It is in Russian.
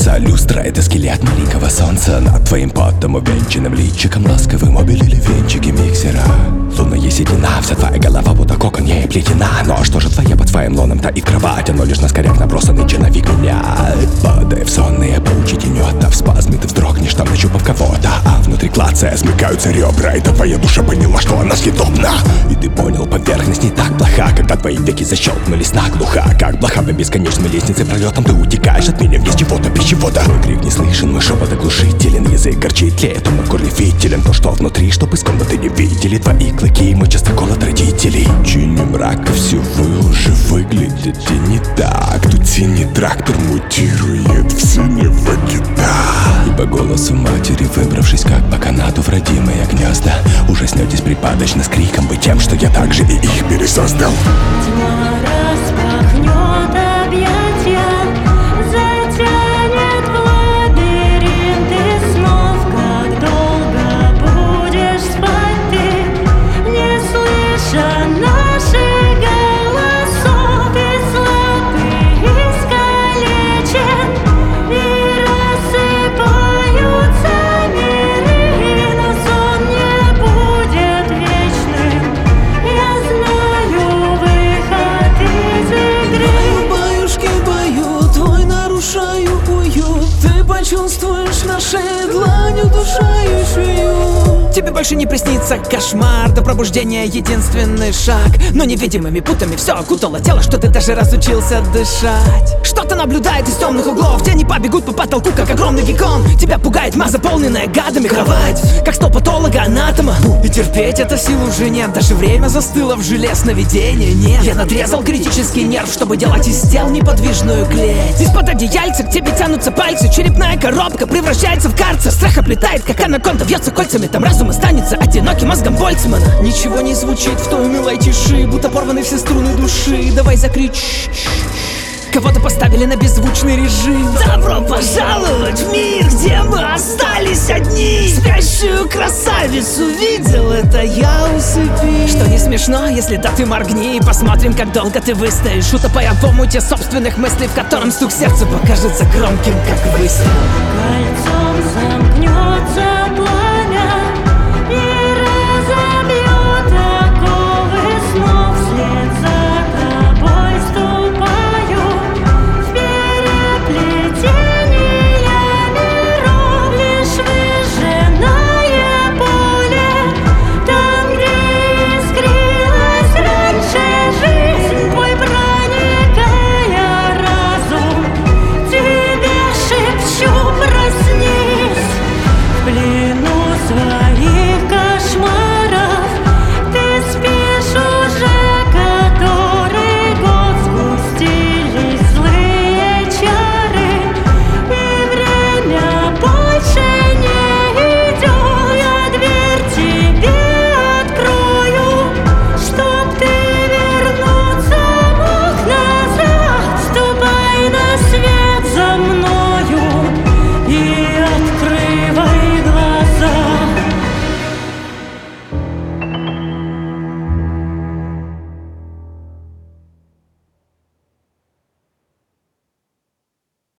солнца. Люстра — это скелет маленького солнца над твоим потом увенчанным личиком. Ласковым обелили венчики миксера. Лунная седина, вся твоя голова будто кокон ей плетена. Но что же твоя под твоим лоном таит кровать? Оно лишь на скорях набросанный чиновик меня. Падая в сонные паучьи тенета, в спазме ты вздрогнешь, там нащупав кого-то. А внутри клацая смыкаются ребра, и твоя душа поняла, что она съедобна. И ты понял, поверхность не так плоха, когда твои веки защелкнулись наглухо. Как блоха на бесконечной лестнице пролетом ты утекаешь от меня вниз чего-то, без чего-то. Мой крик не слышен, мой шепот оглушителен. Язык горчит, тлеет, он в горле фитилен. То, что внутри, чтоб из комнаты не видели твои клыки, мой частокол от родителей. Тени мрака, все вы уже выглядите не так. Тут синий трактор мутирует в синего кита. И по голосу матери, выбравшись как по канату в родимые гнезда, ужаснетесь припадочно с криком быть тем, что я также и их пересоздал. Тьма распахнет объятия, затянет в лабиринты снов. Как долго будешь спать ты, не слыша наших голосов? Ты слаб и искалечен, и рассыпаются миры, но сон не будет вечным. Я знаю выход из игры. Баюшки бою, твой нарушаю уют. Ты почувствуешь на шее длань удушающую. Тебе больше не приснится кошмар, до пробуждения единственный шаг. Но невидимыми путами все окутало тело, что ты даже разучился дышать. Что-то наблюдает из темных углов, тени побегут по потолку, как огромный геккон. Тебя пугает тьма, заполненная гадами кровать, как стол патолога-анатома. И терпеть это сил уже нет, даже время застыло в желе, сновидения нет. Я надрезал критический нерв, чтобы делать из тел неподвижную клеть. Из-под одеяльца к тебе тянутся пальцы, черепная коробка превращается в карцер. Страх оплетает, как анаконда, вьется кольцами, там разум останется одиноким мозгом Больцмана. Ничего не звучит в той унылой тиши, будто порваны все струны души. Давай закричь. Кого-то поставили на беззвучный режим. Добро пожаловать в мир, где мы остались одни. Спящую красавицу видел, это я усыпи. Что не смешно, если да ты моргни. Посмотрим, как долго ты выстоишь, утопая в омуте собственных мыслей, в котором стук сердца покажется громким, как выстрел.